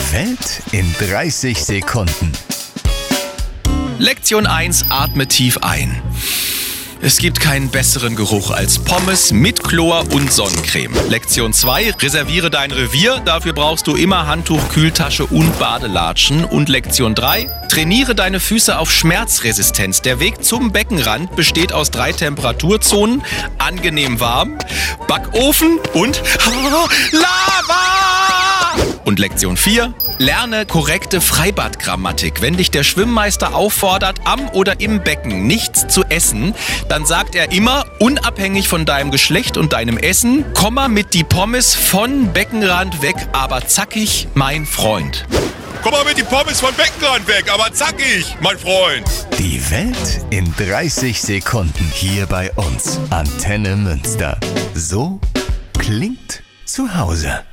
Die Welt in 30 Sekunden. Lektion 1, atme tief ein. Es gibt keinen besseren Geruch als Pommes mit Chlor und Sonnencreme. Lektion 2, reserviere dein Revier. Dafür brauchst du immer Handtuch, Kühltasche und Badelatschen. Und Lektion 3, trainiere deine Füße auf Schmerzresistenz. Der Weg zum Beckenrand besteht aus 3 Temperaturzonen. Angenehm warm, Backofen und Lava! Und Lektion 4, lerne korrekte Freibadgrammatik. Wenn dich der Schwimmmeister auffordert, am oder im Becken nichts zu essen, dann sagt er immer, unabhängig von deinem Geschlecht und deinem Essen, Komma mit die Pommes von Beckenrand weg, aber zackig, mein Freund. Komm mal mit die Pommes von Beckenrand weg, aber zackig, mein Freund. Die Welt in 30 Sekunden hier bei uns. Antenne Münster. So klingt zu Hause.